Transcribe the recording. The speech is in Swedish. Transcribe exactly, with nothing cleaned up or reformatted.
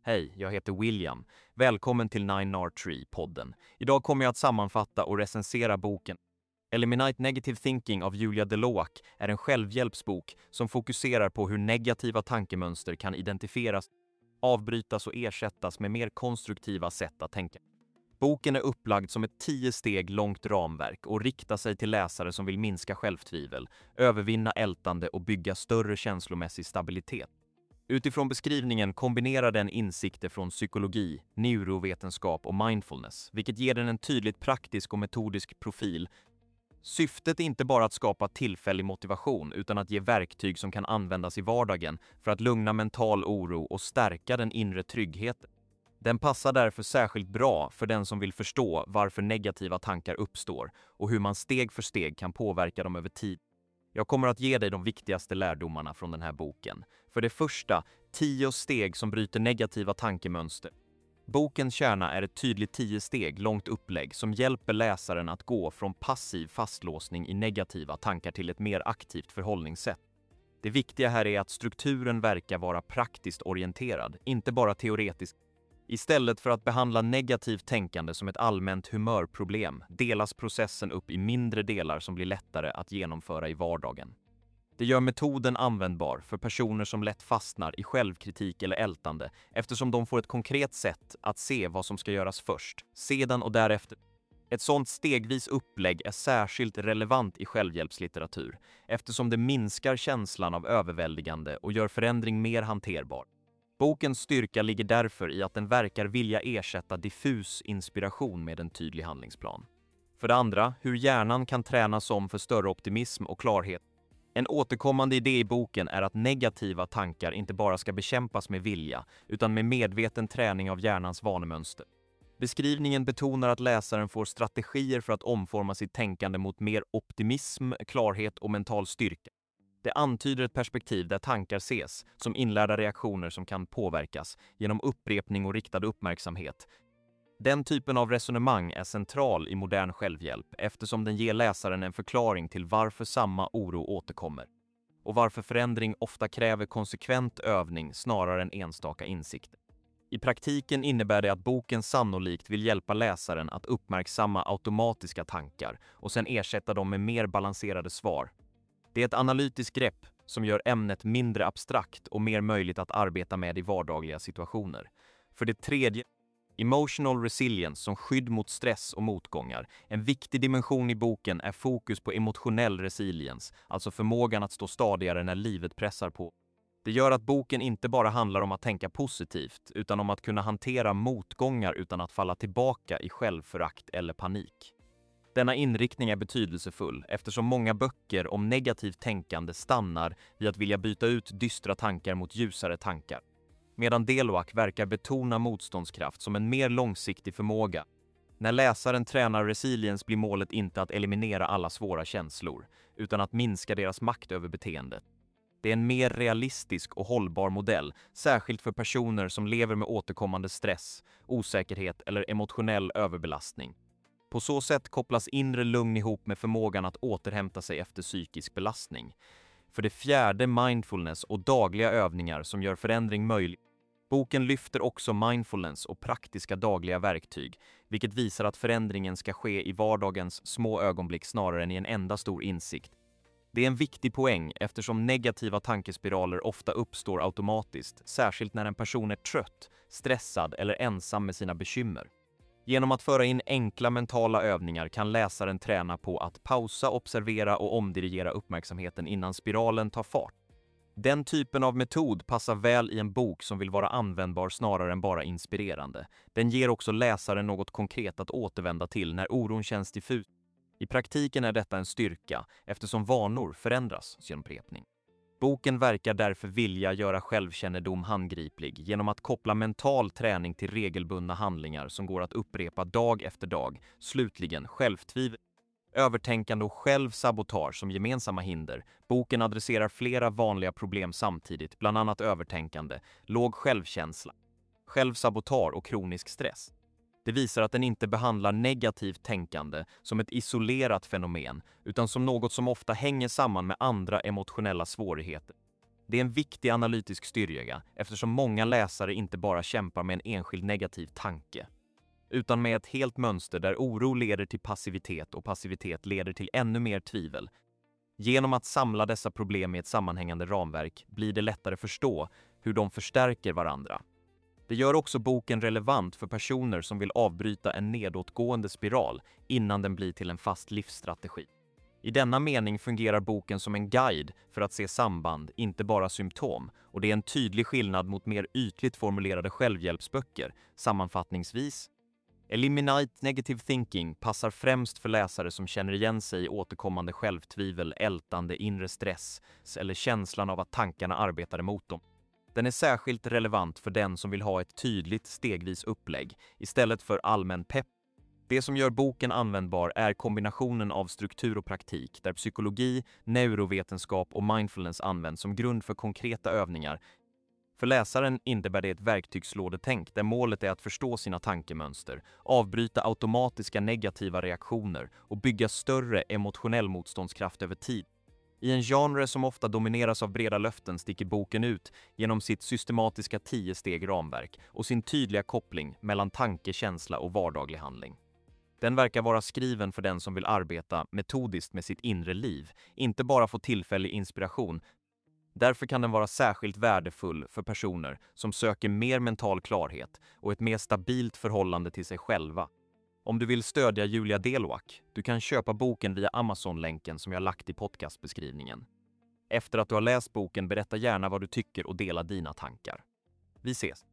Hej, jag heter William. Välkommen till Nine R Tree-podden. Idag kommer jag att sammanfatta och recensera boken Eliminate Negative Thinking av Julia Deloac är en självhjälpsbok som fokuserar på hur negativa tankemönster kan identifieras, avbrytas och ersättas med mer konstruktiva sätt att tänka. Boken är upplagd som ett tio steg långt ramverk och riktar sig till läsare som vill minska självtvivel, övervinna ältande och bygga större känslomässig stabilitet. Utifrån beskrivningen kombinerar den insikter från psykologi, neurovetenskap och mindfulness, vilket ger den en tydligt praktisk och metodisk profil. Syftet är inte bara att skapa tillfällig motivation utan att ge verktyg som kan användas i vardagen för att lugna mental oro och stärka den inre tryggheten. Den passar därför särskilt bra för den som vill förstå varför negativa tankar uppstår och hur man steg för steg kan påverka dem över tid. Jag kommer att ge dig de viktigaste lärdomarna från den här boken. För det första, tio steg som bryter negativa tankemönster. Bokens kärna är ett tydligt tio steg långt upplägg som hjälper läsaren att gå från passiv fastlåsning i negativa tankar till ett mer aktivt förhållningssätt. Det viktiga här är att strukturen verkar vara praktiskt orienterad, inte bara teoretisk. Istället för att behandla negativt tänkande som ett allmänt humörproblem delas processen upp i mindre delar som blir lättare att genomföra i vardagen. Det gör metoden användbar för personer som lätt fastnar i självkritik eller ältande eftersom de får ett konkret sätt att se vad som ska göras först, sedan och därefter. Ett sådant stegvis upplägg är särskilt relevant i självhjälpslitteratur eftersom det minskar känslan av överväldigande och gör förändring mer hanterbar. Bokens styrka ligger därför i att den verkar vilja ersätta diffus inspiration med en tydlig handlingsplan. För det andra, hur hjärnan kan tränas om för större optimism och klarhet. En återkommande idé i boken är att negativa tankar inte bara ska bekämpas med vilja, utan med medveten träning av hjärnans vanemönster. Beskrivningen betonar att läsaren får strategier för att omforma sitt tänkande mot mer optimism, klarhet och mental styrka. Det antyder ett perspektiv där tankar ses som inlärda reaktioner som kan påverkas genom upprepning och riktad uppmärksamhet. Den typen av resonemang är central i modern självhjälp eftersom den ger läsaren en förklaring till varför samma oro återkommer och varför förändring ofta kräver konsekvent övning snarare än enstaka insikter. I praktiken innebär det att boken sannolikt vill hjälpa läsaren att uppmärksamma automatiska tankar och sedan ersätta dem med mer balanserade svar. Det är ett analytiskt grepp som gör ämnet mindre abstrakt och mer möjligt att arbeta med i vardagliga situationer. För det tredje, emotional resilience som skydd mot stress och motgångar. En viktig dimension i boken är fokus på emotionell resilience, alltså förmågan att stå stadigare när livet pressar på. Det gör att boken inte bara handlar om att tänka positivt utan om att kunna hantera motgångar utan att falla tillbaka i självförakt eller panik. Denna inriktning är betydelsefull eftersom många böcker om negativt tänkande stannar vid att vilja byta ut dystra tankar mot ljusare tankar. Medan Deloac verkar betona motståndskraft som en mer långsiktig förmåga. När läsaren tränar resilience blir målet inte att eliminera alla svåra känslor, utan att minska deras makt över beteendet. Det är en mer realistisk och hållbar modell, särskilt för personer som lever med återkommande stress, osäkerhet eller emotionell överbelastning. På så sätt kopplas inre lugn ihop med förmågan att återhämta sig efter psykisk belastning. För det fjärde, mindfulness och dagliga övningar som gör förändring möjlig. Boken lyfter också mindfulness och praktiska dagliga verktyg, vilket visar att förändringen ska ske i vardagens små ögonblick snarare än i en enda stor insikt. Det är en viktig poäng eftersom negativa tankespiraler ofta uppstår automatiskt, särskilt när en person är trött, stressad eller ensam med sina bekymmer. Genom att föra in enkla mentala övningar kan läsaren träna på att pausa, observera och omdirigera uppmärksamheten innan spiralen tar fart. Den typen av metod passar väl i en bok som vill vara användbar snarare än bara inspirerande. Den ger också läsaren något konkret att återvända till när oron känns diffus. I praktiken är detta en styrka eftersom vanor förändras genom upprepning. Boken verkar därför vilja göra självkännedom handgriplig genom att koppla mental träning till regelbundna handlingar som går att upprepa dag efter dag. Slutligen, självtvivel, övertänkande och självsabotage som gemensamma hinder. Boken adresserar flera vanliga problem samtidigt, bland annat övertänkande, låg självkänsla, självsabotage och kronisk stress. Det visar att den inte behandlar negativt tänkande som ett isolerat fenomen utan som något som ofta hänger samman med andra emotionella svårigheter. Det är en viktig analytisk styrka eftersom många läsare inte bara kämpar med en enskild negativ tanke, utan med ett helt mönster där oro leder till passivitet och passivitet leder till ännu mer tvivel. Genom att samla dessa problem i ett sammanhängande ramverk blir det lättare förstå hur de förstärker varandra. Det gör också boken relevant för personer som vill avbryta en nedåtgående spiral innan den blir till en fast livsstrategi. I denna mening fungerar boken som en guide för att se samband, inte bara symptom, och det är en tydlig skillnad mot mer ytligt formulerade självhjälpsböcker. Sammanfattningsvis, Eliminate Negative Thinking passar främst för läsare som känner igen sig i återkommande självtvivel, ältande inre stress eller känslan av att tankarna arbetar emot dem. Den är särskilt relevant för den som vill ha ett tydligt stegvis upplägg istället för allmän pepp. Det som gör boken användbar är kombinationen av struktur och praktik där psykologi, neurovetenskap och mindfulness används som grund för konkreta övningar. För läsaren innebär det ett verktygslådetänk där målet är att förstå sina tankemönster, avbryta automatiska negativa reaktioner och bygga större emotionell motståndskraft över tid. I en genre som ofta domineras av breda löften sticker boken ut genom sitt systematiska tio-steg ramverk och sin tydliga koppling mellan tanke, känsla och vardaglig handling. Den verkar vara skriven för den som vill arbeta metodiskt med sitt inre liv, inte bara få tillfällig inspiration. Därför kan den vara särskilt värdefull för personer som söker mer mental klarhet och ett mer stabilt förhållande till sig själva. Om du vill stödja Julia Deloak, du kan köpa boken via Amazon-länken som jag lagt i podcastbeskrivningen. Efter att du har läst boken, berätta gärna vad du tycker och dela dina tankar. Vi ses!